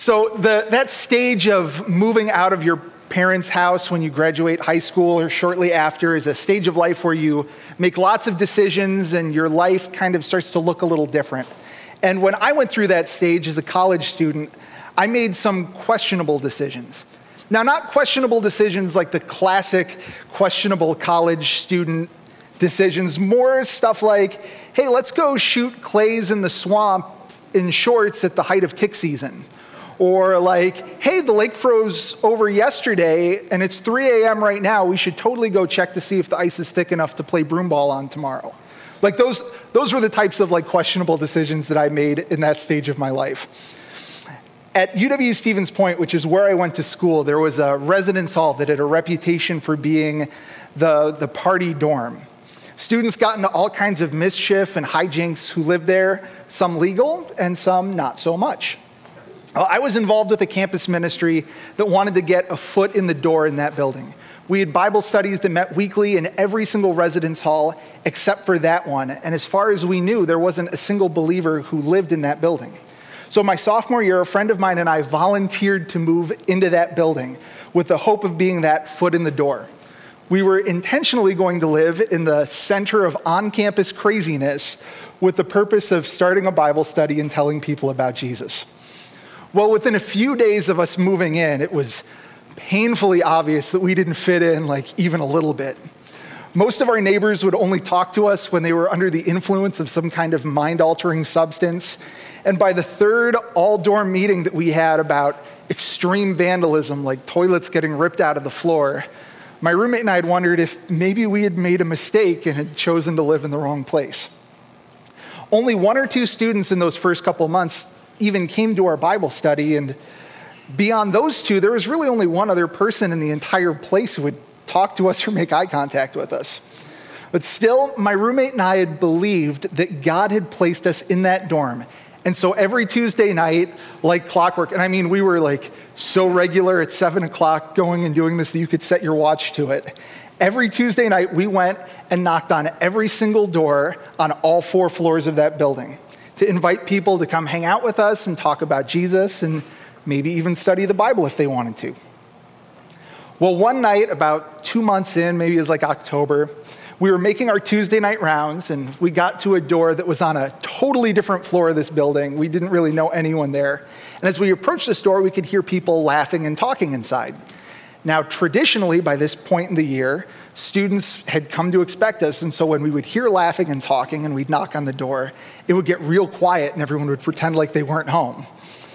So that stage of moving out of your parents' house when you graduate high school or shortly after is a stage of life where you make lots of decisions and your life kind of starts to look a little different. And when I went through that stage as a college student, I made some questionable decisions. Now, not questionable decisions like the classic questionable college student decisions, more stuff like, hey, let's go shoot clays in the swamp in shorts at the height of tick season. Or like, hey, the lake froze over yesterday and it's 3 a.m. right now. We should totally go check to see if the ice is thick enough to play broomball on tomorrow. Like those were the types of like questionable decisions that I made in that stage of my life. At UW-Stevens Point, which is where I went to school, there was a residence hall that had a reputation for being the party dorm. Students got into all kinds of mischief and hijinks who lived there, some legal and some not so much. I was involved with a campus ministry that wanted to get a foot in the door in that building. We had Bible studies that met weekly in every single residence hall except for that one. And as far as we knew, there wasn't a single believer who lived in that building. So my sophomore year, a friend of mine and I volunteered to move into that building with the hope of being that foot in the door. We were intentionally going to live in the center of on-campus craziness with the purpose of starting a Bible study and telling people about Jesus. Well, within a few days of us moving in, it was painfully obvious that we didn't fit in like even a little bit. Most of our neighbors would only talk to us when they were under the influence of some kind of mind-altering substance. And by the third all-dorm meeting that we had about extreme vandalism, like toilets getting ripped out of the floor, my roommate and I had wondered if maybe we had made a mistake and had chosen to live in the wrong place. Only 1 or 2 students in those first couple months even came to our Bible study, and beyond those 2, there was really only one other person in the entire place who would talk to us or make eye contact with us. But still, my roommate and I had believed that God had placed us in that dorm. And so every Tuesday night, like clockwork, and I mean, we were like so regular at 7 o'clock going and doing this that you could set your watch to it. Every Tuesday night, we went and knocked on every single door on all 4 floors of that building to invite people to come hang out with us and talk about Jesus and maybe even study the Bible if they wanted to. Well, one night, about 2 months in, maybe it was like October, we were making our Tuesday night rounds and we got to a door that was on a totally different floor of this building. We didn't really know anyone there. And as we approached this door, we could hear people laughing and talking inside. Now, traditionally, by this point in the year, students had come to expect us, and so when we would hear laughing and talking and we'd knock on the door, it would get real quiet and everyone would pretend like they weren't home.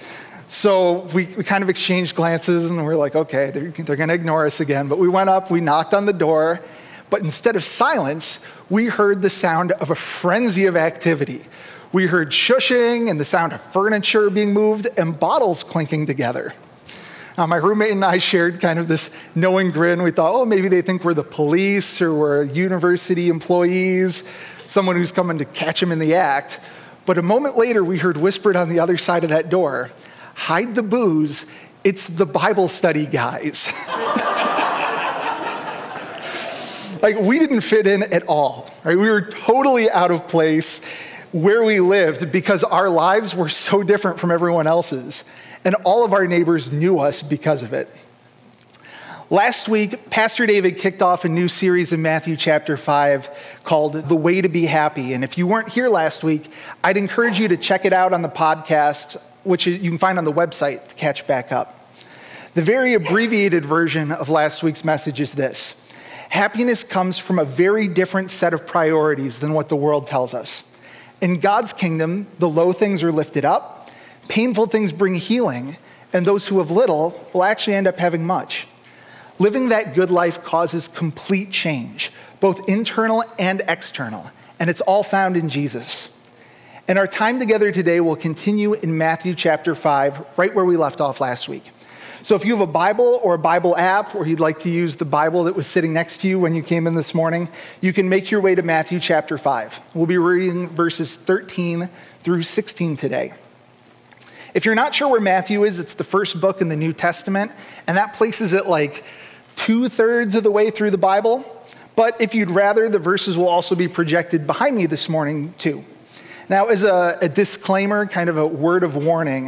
So we kind of exchanged glances and we were like, okay, they're going to ignore us again. But we went up, we knocked on the door, but instead of silence, we heard the sound of a frenzy of activity. We heard shushing and the sound of furniture being moved and bottles clinking together. My roommate and I shared kind of this knowing grin. We thought, oh, maybe they think we're the police or we're university employees, someone who's coming to catch them in the act. But a moment later, we heard whispered on the other side of that door, hide the booze, it's the Bible study guys. Like, we didn't fit in at all, right? We were totally out of place where we lived because our lives were so different from everyone else's. And all of our neighbors knew us because of it. Last week, Pastor David kicked off a new series in Matthew chapter 5 called The Way to Be Happy. And if you weren't here last week, I'd encourage you to check it out on the podcast, which you can find on the website to catch back up. The very abbreviated version of last week's message is this: happiness comes from a very different set of priorities than what the world tells us. In God's kingdom, the low things are lifted up, painful things bring healing, and those who have little will actually end up having much. Living that good life causes complete change, both internal and external, and it's all found in Jesus. And our time together today will continue in Matthew chapter 5, right where we left off last week. So if you have a Bible or a Bible app, or you'd like to use the Bible that was sitting next to you when you came in this morning, you can make your way to Matthew chapter 5. We'll be reading verses 13 through 16 today. If you're not sure where Matthew is, it's the first book in the New Testament, and that places it like 2/3 of the way through the Bible. But if you'd rather, the verses will also be projected behind me this morning too. Now, as a disclaimer, kind of a word of warning,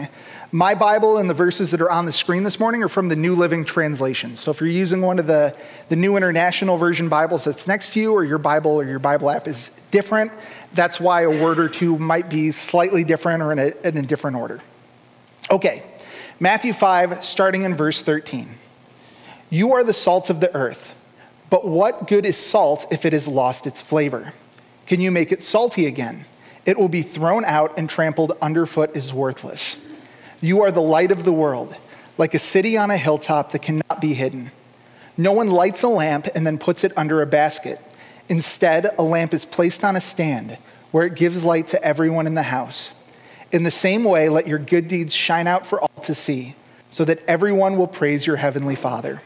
My Bible and the verses that are on the screen this morning are from the New Living Translation. So if you're using one of the New International Version Bibles that's next to you, or your Bible app is different, that's why a word or two might be slightly different or in a different order. Okay, Matthew 5, starting in verse 13. You are the salt of the earth, but what good is salt if it has lost its flavor? Can you make it salty again? It will be thrown out and trampled underfoot is worthless. You are the light of the world, like a city on a hilltop that cannot be hidden. No one lights a lamp and then puts it under a basket. Instead, a lamp is placed on a stand where it gives light to everyone in the house. In the same way, let your good deeds shine out for all to see, so that everyone will praise your heavenly Father.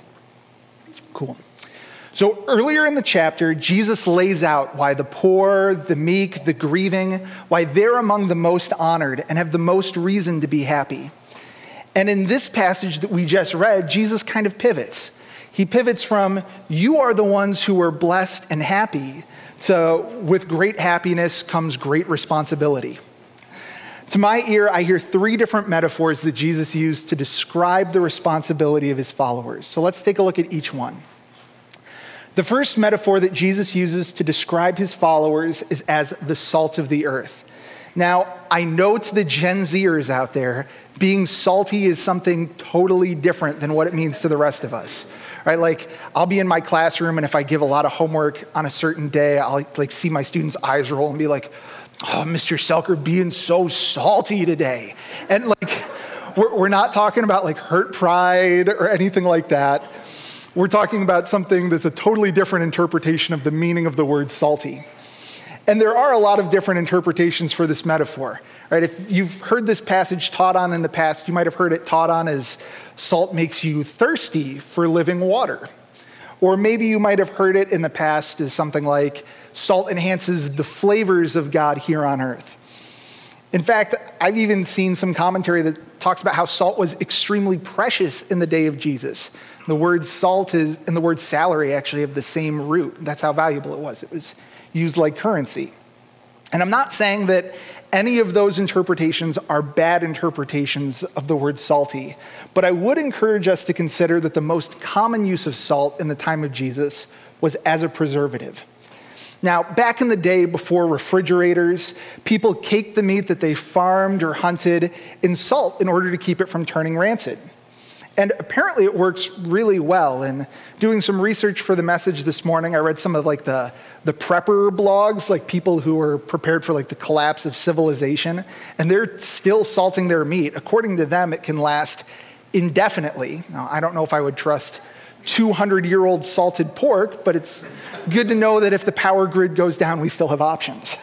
Cool. So earlier in the chapter, Jesus lays out why the poor, the meek, the grieving, why they're among the most honored and have the most reason to be happy. And in this passage that we just read, Jesus kind of pivots. He pivots from, you are the ones who are blessed and happy, to with great happiness comes great responsibility. To my ear, I hear three different metaphors that Jesus used to describe the responsibility of his followers. So let's take a look at each one. The first metaphor that Jesus uses to describe his followers is as the salt of the earth. Now, I know to the Gen Zers out there, being salty is something totally different than what it means to the rest of us. Right? Like, I'll be in my classroom, and if I give a lot of homework on a certain day, I'll see my students' eyes roll and be like, oh, Mr. Selker being so salty today. And we're not talking about hurt pride or anything like that. We're talking about something that's a totally different interpretation of the meaning of the word salty. And there are a lot of different interpretations for this metaphor, right? If you've heard this passage taught on in the past, you might have heard it taught on as salt makes you thirsty for living water. Or maybe you might have heard it in the past as something like salt enhances the flavors of God here on earth. In fact, I've even seen some commentary that talks about how salt was extremely precious in the day of Jesus. The word salt and the word salary actually have the same root. That's how valuable it was. It was used like currency. And I'm not saying that any of those interpretations are bad interpretations of the word salty, but I would encourage us to consider that the most common use of salt in the time of Jesus was as a preservative. Now, back in the day before refrigerators, people caked the meat that they farmed or hunted in salt in order to keep it from turning rancid. And apparently it works really well. And doing some research for the message this morning, I read some of the prepper blogs, people who are prepared for the collapse of civilization, and they're still salting their meat. According to them, it can last indefinitely. Now, I don't know if I would trust 200-year-old salted pork, but it's good to know that if the power grid goes down, we still have options.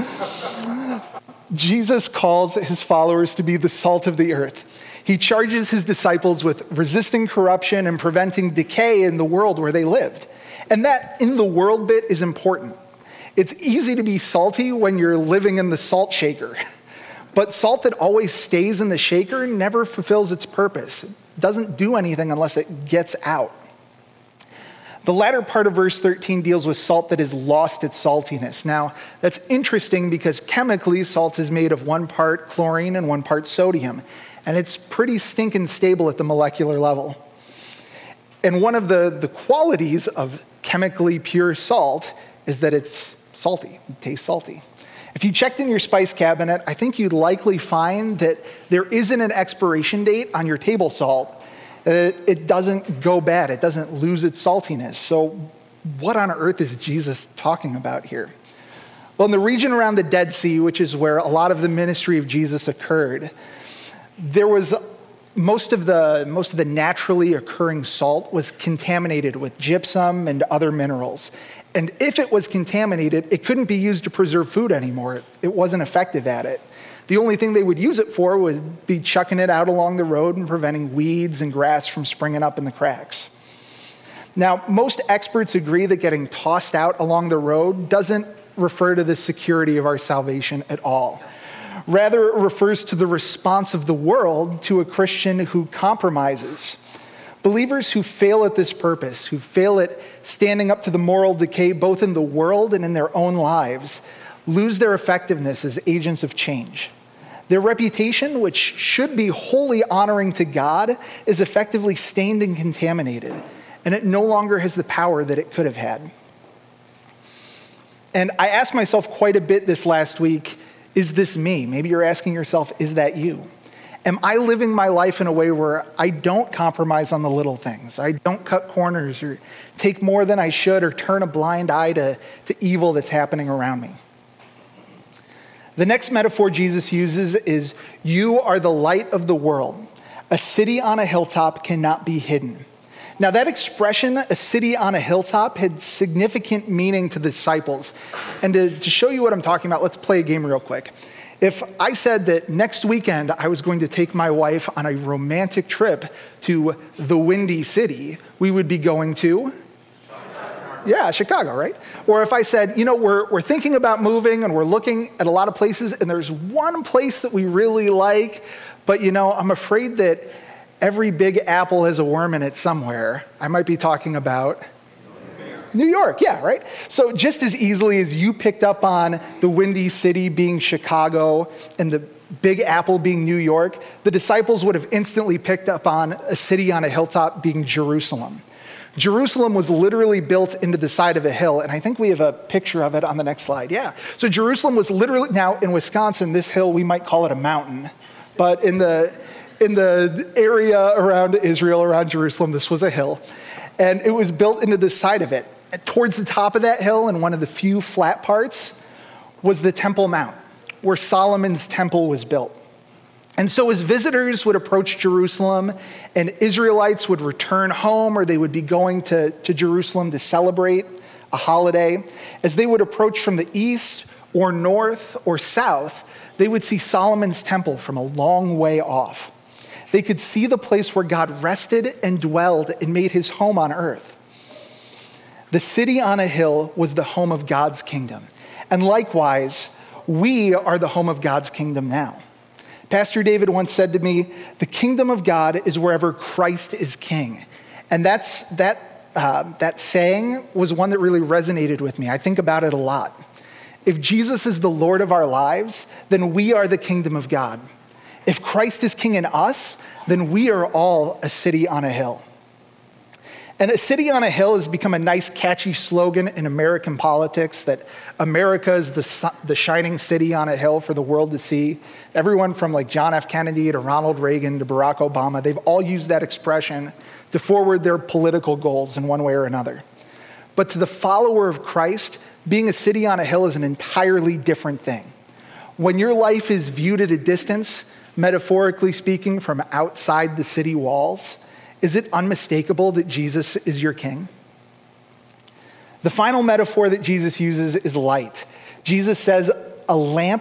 Jesus calls his followers to be the salt of the earth. He charges his disciples with resisting corruption and preventing decay in the world where they lived. And that in the world bit is important. It's easy to be salty when you're living in the salt shaker. But salt that always stays in the shaker never fulfills its purpose. It doesn't do anything unless it gets out. The latter part of verse 13 deals with salt that has lost its saltiness. Now, that's interesting because chemically, salt is made of 1 part chlorine and 1 part sodium. And it's pretty stinking stable at the molecular level. And one of the qualities of chemically pure salt is that it's salty. It tastes salty. If you checked in your spice cabinet, I think you'd likely find that there isn't an expiration date on your table salt. It doesn't go bad. It doesn't lose its saltiness. So what on earth is Jesus talking about here? Well, in the region around the Dead Sea, which is where a lot of the ministry of Jesus occurred, there was most of the naturally occurring salt was contaminated with gypsum and other minerals. And if it was contaminated, it couldn't be used to preserve food anymore. It wasn't effective at it. The only thing they would use it for would be chucking it out along the road and preventing weeds and grass from springing up in the cracks. Now, most experts agree that getting tossed out along the road doesn't refer to the security of our salvation at all. Rather, it refers to the response of the world to a Christian who compromises. Believers who fail at this purpose, who fail at standing up to the moral decay both in the world and in their own lives, lose their effectiveness as agents of change. Their reputation, which should be wholly honoring to God, is effectively stained and contaminated, and it no longer has the power that it could have had. And I asked myself quite a bit this last week, is this me? Maybe you're asking yourself, is that you? Am I living my life in a way where I don't compromise on the little things? I don't cut corners or take more than I should or turn a blind eye to evil that's happening around me? The next metaphor Jesus uses is, you are the light of the world. A city on a hilltop cannot be hidden. Now that expression, a city on a hilltop, had significant meaning to the disciples. And to show you what I'm talking about, let's play a game real quick. If I said that next weekend I was going to take my wife on a romantic trip to the Windy City, we would be going to? Yeah, Chicago, right? Or if I said, we're thinking about moving and we're looking at a lot of places and there's one place that we really like, but I'm afraid that every big apple has a worm in it somewhere. I might be talking about New York, yeah, right? So just as easily as you picked up on the Windy City being Chicago and the Big Apple being New York, the disciples would have instantly picked up on a city on a hilltop being Jerusalem. Jerusalem was literally built into the side of a hill, and I think we have a picture of it on the next slide. Yeah. So Jerusalem was literally, now in Wisconsin, this hill, we might call it a mountain, but in the area around Israel, around Jerusalem, this was a hill, and it was built into the side of it. And towards the top of that hill, and one of the few flat parts, was the Temple Mount, where Solomon's temple was built. And so as visitors would approach Jerusalem and Israelites would return home, or they would be going to Jerusalem to celebrate a holiday, as they would approach from the east or north or south, they would see Solomon's temple from a long way off. They could see the place where God rested and dwelled and made his home on earth. The city on a hill was the home of God's kingdom. And likewise, we are the home of God's kingdom now. Pastor David once said to me, the kingdom of God is wherever Christ is king. And that saying was one that really resonated with me. I think about it a lot. If Jesus is the Lord of our lives, then we are the kingdom of God. If Christ is king in us, then we are all a city on a hill. And a city on a hill has become a nice, catchy slogan in American politics, that America is the shining city on a hill for the world to see. Everyone from like John F. Kennedy to Ronald Reagan to Barack Obama, they've all used that expression to forward their political goals in one way or another. But to the follower of Christ, being a city on a hill is an entirely different thing. When your life is viewed at a distance, metaphorically speaking, from outside the city walls, is it unmistakable that Jesus is your king? The final metaphor that Jesus uses is light. Jesus says that a lamp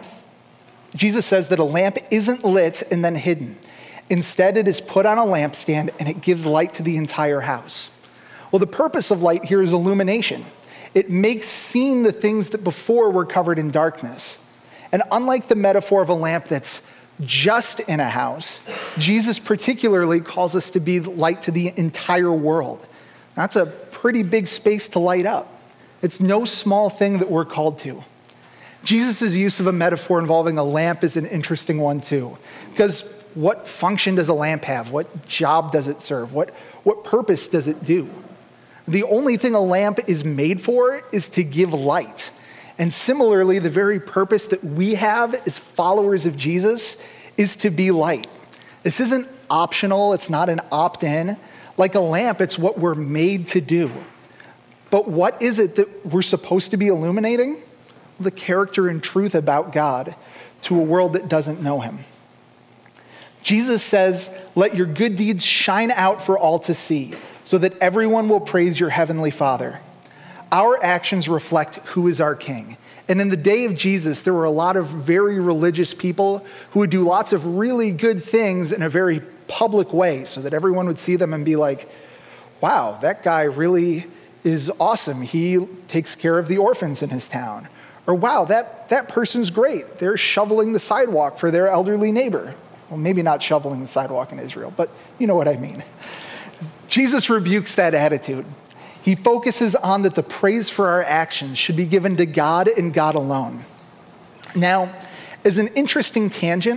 isn't lit and then hidden. Instead, it is put on a lampstand and it gives light to the entire house. Well, the purpose of light here is illumination. It makes seen the things that before were covered in darkness. And unlike the metaphor of a lamp that's just in a house, Jesus particularly calls us to be light to the entire world. That's a pretty big space to light up. It's no small thing that we're called to. Jesus' use of a metaphor involving a lamp is an interesting one too, because what function does a lamp have? What job does it serve? What purpose does it do? The only thing a lamp is made for is to give light. And similarly, the very purpose that we have as followers of Jesus is to be light. This isn't optional. It's not an opt-in. Like a lamp, it's what we're made to do. But what is it that we're supposed to be illuminating? The character and truth about God to a world that doesn't know him. Jesus says, "Let your good deeds shine out for all to see, so that everyone will praise your heavenly Father." Our actions reflect who is our king. And in the day of Jesus, there were a lot of very religious people who would do lots of really good things in a very public way so that everyone would see them and be like, wow, that guy really is awesome. He takes care of the orphans in his town. Or wow, that person's great. They're shoveling the sidewalk for their elderly neighbor. Well, maybe not shoveling the sidewalk in Israel, but you know what I mean. Jesus rebukes that attitude. He focuses on that the praise for our actions should be given to God and God alone. Now, as an interesting tangent,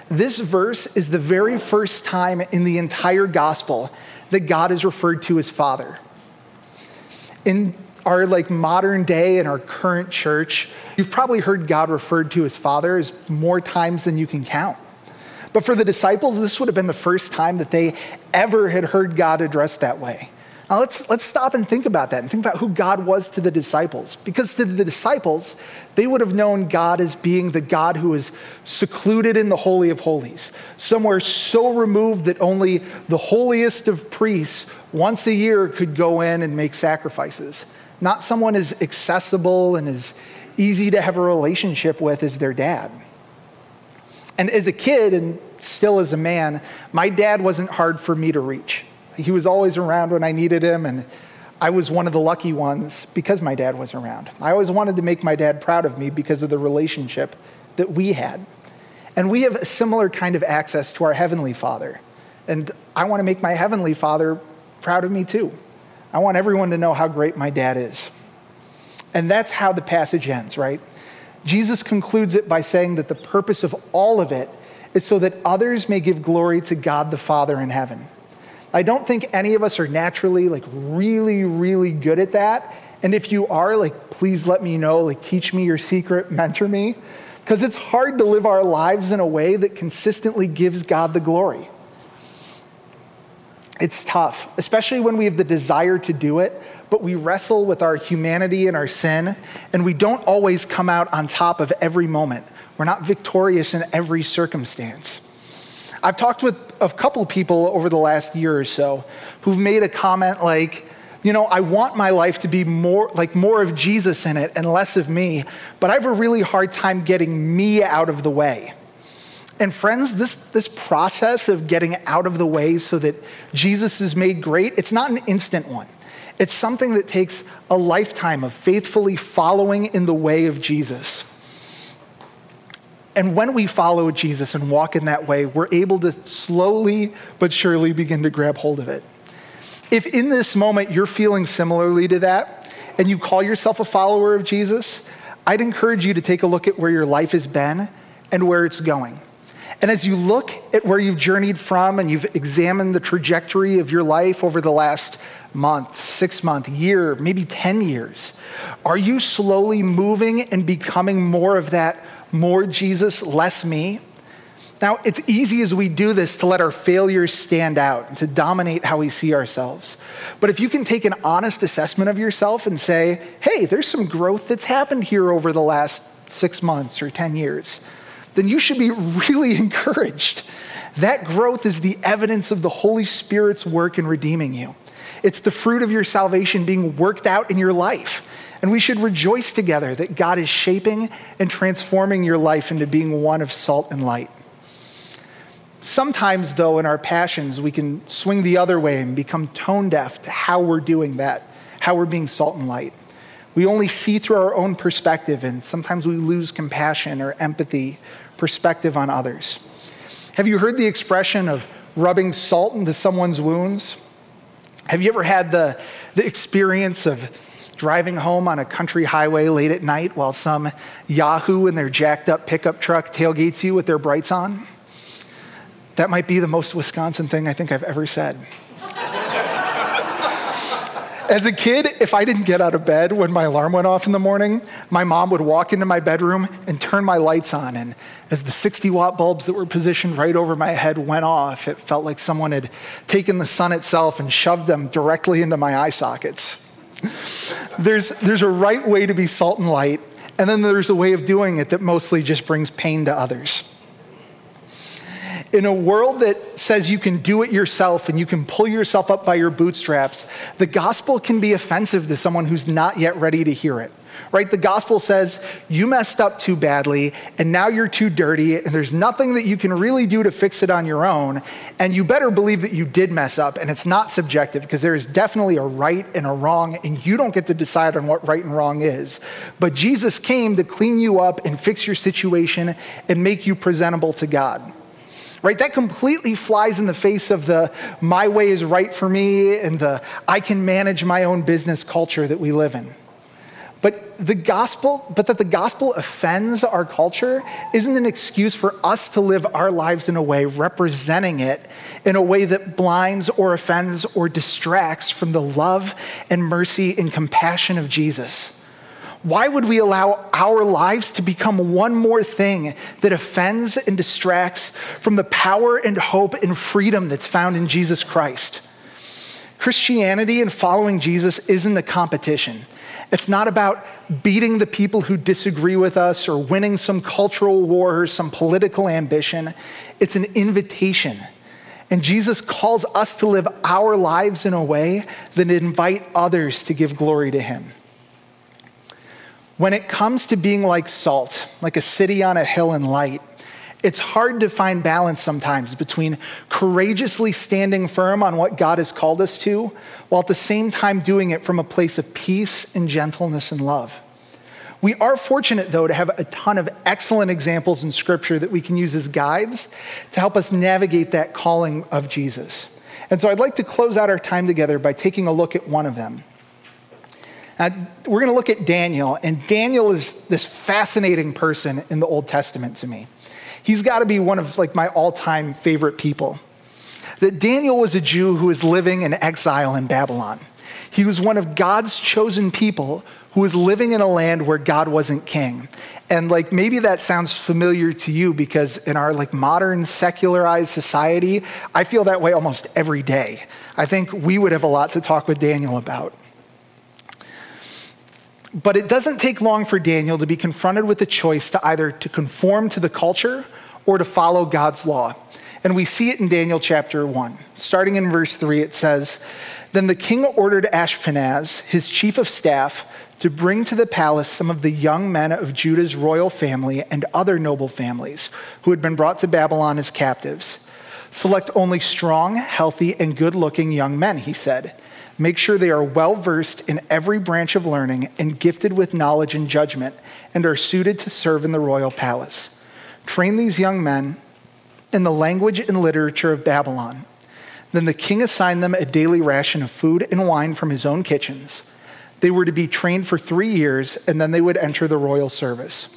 This verse is the very first time in the entire gospel that God is referred to as Father. In our modern day and our current church, you've probably heard God referred to as Father as more times than you can count. But for the disciples, this would have been the first time that they ever had heard God addressed that way. Now let's stop and think about that and think about who God was to the disciples. Because to the disciples, they would have known God as being the God who is secluded in the Holy of Holies, somewhere so removed that only the holiest of priests once a year could go in and make sacrifices. Not someone as accessible and as easy to have a relationship with as their dad. And as a kid, and still as a man, my dad wasn't hard for me to reach. He was always around when I needed him, and I was one of the lucky ones because my dad was around. I always wanted to make my dad proud of me because of the relationship that we had. And we have a similar kind of access to our Heavenly Father. And I want to make my Heavenly Father proud of me too. I want everyone to know how great my dad is. And that's how the passage ends, right? Jesus concludes it by saying that the purpose of all of it is so that others may give glory to God the Father in heaven. I don't think any of us are naturally really, really good at that. And if you are, please let me know, teach me your secret, mentor me. Because it's hard to live our lives in a way that consistently gives God the glory. It's tough, especially when we have the desire to do it, but we wrestle with our humanity and our sin, and we don't always come out on top of every moment. We're not victorious in every circumstance. I've talked with a couple of people over the last year or so who've made a comment I want my life to be more of Jesus in it and less of me, but I have a really hard time getting me out of the way. And friends, this process of getting out of the way so that Jesus is made great, it's not an instant one. It's something that takes a lifetime of faithfully following in the way of Jesus. And when we follow Jesus and walk in that way, we're able to slowly but surely begin to grab hold of it. If in this moment you're feeling similarly to that, and you call yourself a follower of Jesus, I'd encourage you to take a look at where your life has been and where it's going. And as you look at where you've journeyed from and you've examined the trajectory of your life over the last month, 6 month, year, maybe 10 years, are you slowly moving and becoming more of that, more Jesus, less me? Now, it's easy as we do this to let our failures stand out and to dominate how we see ourselves. But if you can take an honest assessment of yourself and say, hey, there's some growth that's happened here over the last 6 months or 10 years, then you should be really encouraged. That growth is the evidence of the Holy Spirit's work in redeeming you. It's the fruit of your salvation being worked out in your life. And we should rejoice together that God is shaping and transforming your life into being one of salt and light. Sometimes, though, in our passions, we can swing the other way and become tone deaf to how we're doing that, how we're being salt and light. We only see through our own perspective, and sometimes we lose compassion or empathy, perspective on others. Have you heard the expression of rubbing salt into someone's wounds? Have you ever had the experience of driving home on a country highway late at night while some yahoo in their jacked up pickup truck tailgates you with their brights on? That might be the most Wisconsin thing I think I've ever said. As a kid, if I didn't get out of bed when my alarm went off in the morning, my mom would walk into my bedroom and turn my lights on. And as the 60-watt bulbs that were positioned right over my head went off, it felt like someone had taken the sun itself and shoved them directly into my eye sockets. There's a right way to be salt and light, and then there's a way of doing it that mostly just brings pain to others. In a world that says you can do it yourself and you can pull yourself up by your bootstraps, the gospel can be offensive to someone who's not yet ready to hear it, right? The gospel says you messed up too badly and now you're too dirty and there's nothing that you can really do to fix it on your own. And you better believe that you did mess up, and it's not subjective because there is definitely a right and a wrong, and you don't get to decide on what right and wrong is. But Jesus came to clean you up and fix your situation and make you presentable to God. Right? That completely flies in the face of the my way is right for me and the I can manage my own business culture that we live in. But that the gospel offends our culture isn't an excuse for us to live our lives in a way representing it in a way that blinds or offends or distracts from the love and mercy and compassion of Jesus. Why would we allow our lives to become one more thing that offends and distracts from the power and hope and freedom that's found in Jesus Christ? Christianity and following Jesus isn't a competition. It's not about beating the people who disagree with us or winning some cultural war or some political ambition. It's an invitation. And Jesus calls us to live our lives in a way that invite others to give glory to him. When it comes to being like salt, like a city on a hill in light, it's hard to find balance sometimes between courageously standing firm on what God has called us to, while at the same time doing it from a place of peace and gentleness and love. We are fortunate, though, to have a ton of excellent examples in Scripture that we can use as guides to help us navigate that calling of Jesus. And so I'd like to close out our time together by taking a look at one of them. Now, we're going to look at Daniel, and Daniel is this fascinating person in the Old Testament to me. He's got to be one of my all-time favorite people. That Daniel was a Jew who was living in exile in Babylon. He was one of God's chosen people who was living in a land where God wasn't king. And maybe that sounds familiar to you because in our modern secularized society, I feel that way almost every day. I think we would have a lot to talk with Daniel about. But it doesn't take long for Daniel to be confronted with the choice to either to conform to the culture or to follow God's law. And we see it in Daniel chapter 1. Starting in verse 3, it says, "Then the king ordered Ashpenaz, his chief of staff, to bring to the palace some of the young men of Judah's royal family and other noble families who had been brought to Babylon as captives. Select only strong, healthy, and good-looking young men," he said. "Make sure they are well-versed in every branch of learning and gifted with knowledge and judgment and are suited to serve in the royal palace. Train these young men in the language and literature of Babylon." Then the king assigned them a daily ration of food and wine from his own kitchens. They were to be trained for 3 years, and then they would enter the royal service.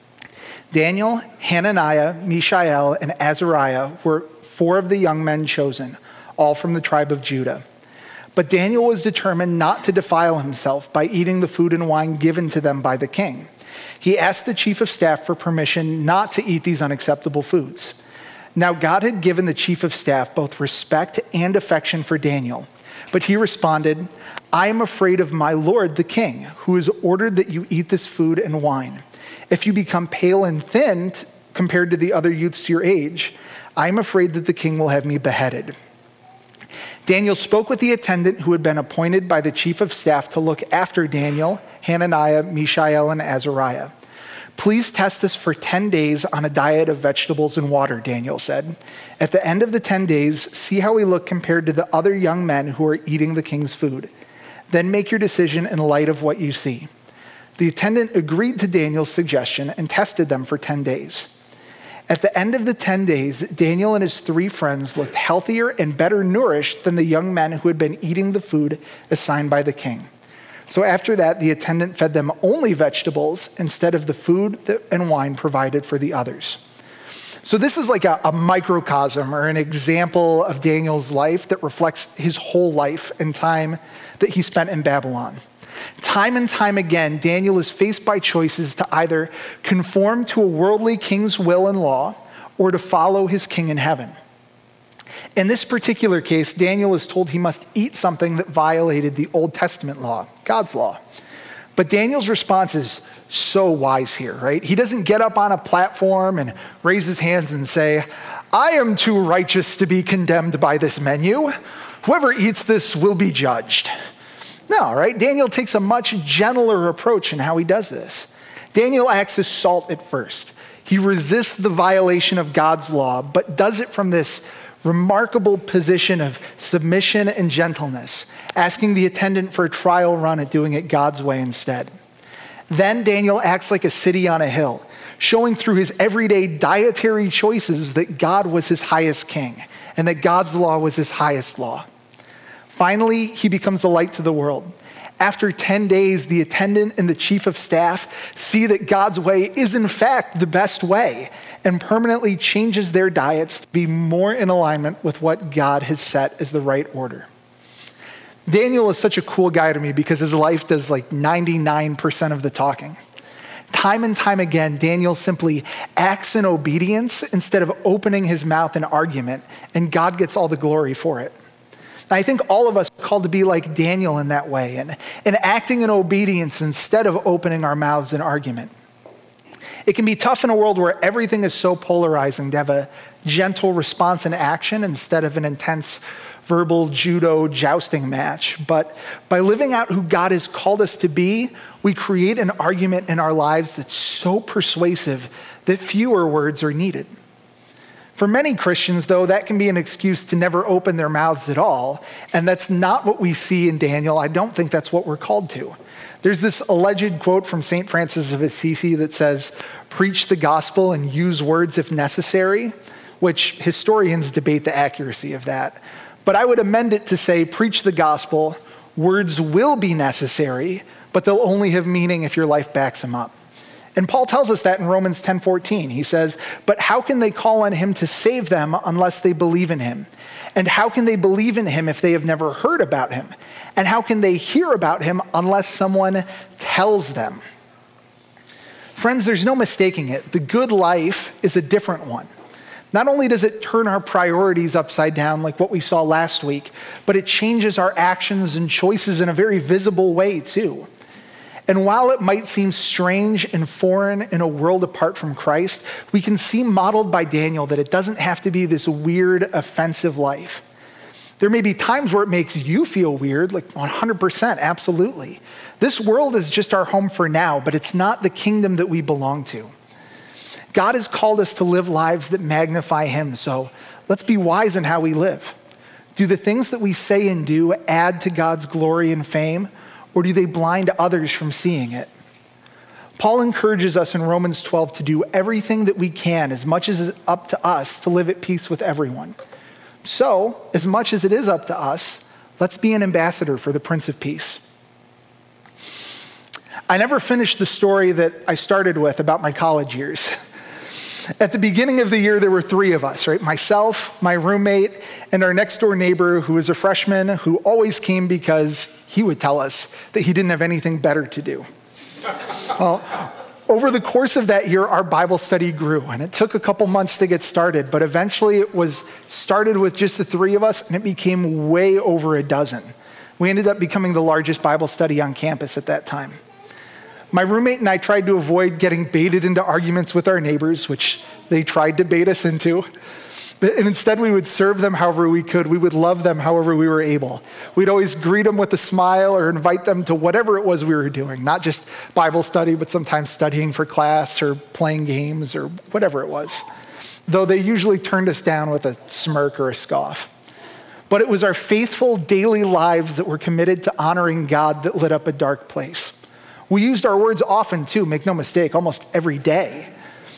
Daniel, Hananiah, Mishael, and Azariah were 4 of the young men chosen, all from the tribe of Judah. But Daniel was determined not to defile himself by eating the food and wine given to them by the king. He asked the chief of staff for permission not to eat these unacceptable foods. Now God had given the chief of staff both respect and affection for Daniel. But he responded, "I am afraid of my lord the king, who has ordered that you eat this food and wine. If you become pale and thin compared to the other youths your age, I am afraid that the king will have me beheaded." Daniel spoke with the attendant who had been appointed by the chief of staff to look after Daniel, Hananiah, Mishael, and Azariah. "Please test us for 10 days on a diet of vegetables and water," Daniel said. "At the end of the 10 days, see how we look compared to the other young men who are eating the king's food. Then make your decision in light of what you see." The attendant agreed to Daniel's suggestion and tested them for 10 days. At the end of the 10 days, Daniel and his 3 friends looked healthier and better nourished than the young men who had been eating the food assigned by the king. So after that, the attendant fed them only vegetables instead of the food and wine provided for the others. So this is like a microcosm or an example of Daniel's life that reflects his whole life and time that he spent in Babylon. Time and time again, Daniel is faced by choices to either conform to a worldly king's will and law or to follow his king in heaven. In this particular case, Daniel is told he must eat something that violated the Old Testament law, God's law. But Daniel's response is so wise here, right? He doesn't get up on a platform and raise his hands and say, "I am too righteous to be condemned by this menu. Whoever eats this will be judged." No, right? Daniel takes a much gentler approach in how he does this. Daniel acts as salt at first. He resists the violation of God's law, but does it from this remarkable position of submission and gentleness, asking the attendant for a trial run at doing it God's way instead. Then Daniel acts like a city on a hill, showing through his everyday dietary choices that God was his highest king and that God's law was his highest law. Finally, he becomes a light to the world, After 10 days, the attendant and the chief of staff see that God's way is in fact the best way and permanently changes their diets to be more in alignment with what God has set as the right order. Daniel is such a cool guy to me because his life does like 99% of the talking. Time and time again, Daniel simply acts in obedience instead of opening his mouth in argument, and God gets all the glory for it. I think all of us are called to be like Daniel in that way and acting in obedience instead of opening our mouths in argument. It can be tough in a world where everything is so polarizing to have a gentle response and action instead of an intense verbal judo jousting match. But by living out who God has called us to be, we create an argument in our lives that's so persuasive that fewer words are needed. For many Christians, though, that can be an excuse to never open their mouths at all, and that's not what we see in Daniel. I don't think that's what we're called to. There's this alleged quote from St. Francis of Assisi that says, "Preach the gospel and use words if necessary," which historians debate the accuracy of that. But I would amend it to say, "Preach the gospel, words will be necessary, but they'll only have meaning if your life backs them up." And Paul tells us that in Romans 10:14. He says, "But how can they call on him to save them unless they believe in him? And how can they believe in him if they have never heard about him? And how can they hear about him unless someone tells them?" Friends, there's no mistaking it. The good life is a different one. Not only does it turn our priorities upside down like what we saw last week, but it changes our actions and choices in a very visible way too. And while it might seem strange and foreign in a world apart from Christ, we can see modeled by Daniel that it doesn't have to be this weird, offensive life. There may be times where it makes you feel weird, like 100%, absolutely. This world is just our home for now, but it's not the kingdom that we belong to. God has called us to live lives that magnify him, so let's be wise in how we live. Do the things that we say and do add to God's glory and fame, or do they blind others from seeing it? Paul encourages us in Romans 12 to do everything that we can, as much as it's up to us, to live at peace with everyone. So, as much as it is up to us, let's be an ambassador for the Prince of Peace. I never finished the story that I started with about my college years. At the beginning of the year, there were three of us, right? Myself, my roommate, and our next door neighbor who was a freshman who always came because he would tell us that he didn't have anything better to do. Well, over the course of that year, our Bible study grew, and it took a couple months to get started, but eventually it was started with just the three of us, and it became way over a dozen. We ended up becoming the largest Bible study on campus at that time. My roommate and I tried to avoid getting baited into arguments with our neighbors, which they tried to bait us into. And instead, we would serve them however we could. We would love them however we were able. We'd always greet them with a smile or invite them to whatever it was we were doing, not just Bible study, but sometimes studying for class or playing games or whatever it was, though they usually turned us down with a smirk or a scoff. But it was our faithful daily lives that were committed to honoring God that lit up a dark place. We used our words often too, make no mistake, almost every day.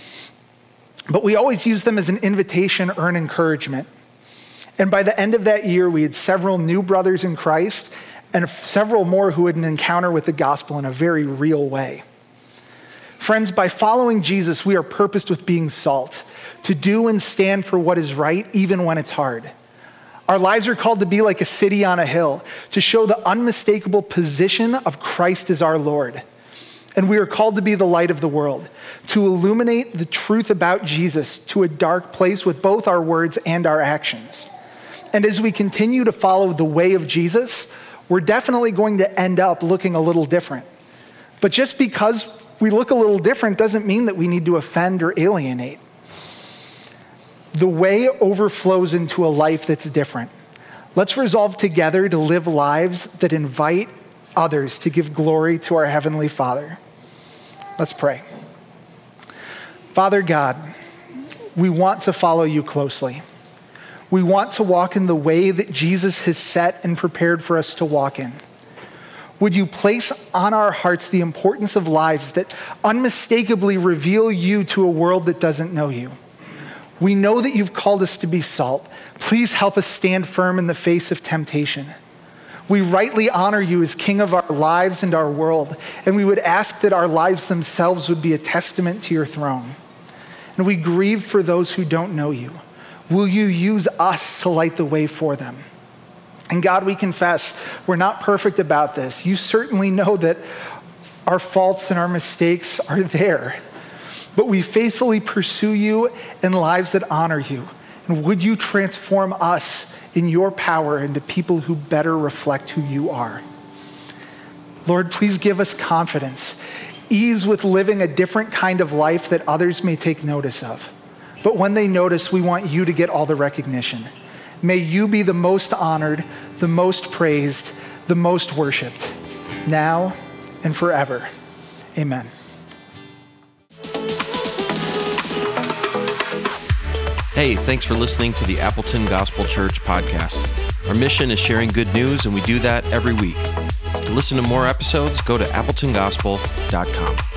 But we always used them as an invitation or an encouragement. And by the end of that year, we had several new brothers in Christ and several more who had an encounter with the gospel in a very real way. Friends, by following Jesus, we are purposed with being salt, to do and stand for what is right, even when it's hard. Our lives are called to be like a city on a hill, to show the unmistakable position of Christ as our Lord. And we are called to be the light of the world, to illuminate the truth about Jesus to a dark place with both our words and our actions. And as we continue to follow the way of Jesus, we're definitely going to end up looking a little different. But just because we look a little different doesn't mean that we need to offend or alienate. The way overflows into a life that's different. Let's resolve together to live lives that invite others to give glory to our Heavenly Father. Let's pray. Father God, we want to follow you closely. We want to walk in the way that Jesus has set and prepared for us to walk in. Would you place on our hearts the importance of lives that unmistakably reveal you to a world that doesn't know you? We know that you've called us to be salt. Please help us stand firm in the face of temptation. We rightly honor you as King of our lives and our world, and we would ask that our lives themselves would be a testament to your throne. And we grieve for those who don't know you. Will you use us to light the way for them? And God, we confess we're not perfect about this. You certainly know that our faults and our mistakes are there, but we faithfully pursue you in lives that honor you. And would you transform us in your power into people who better reflect who you are? Lord, please give us confidence, ease with living a different kind of life that others may take notice of. But when they notice, we want you to get all the recognition. May you be the most honored, the most praised, the most worshiped, now and forever. Amen. Hey, thanks for listening to the Appleton Gospel Church podcast. Our mission is sharing good news, and we do that every week. To listen to more episodes, go to appletongospel.com.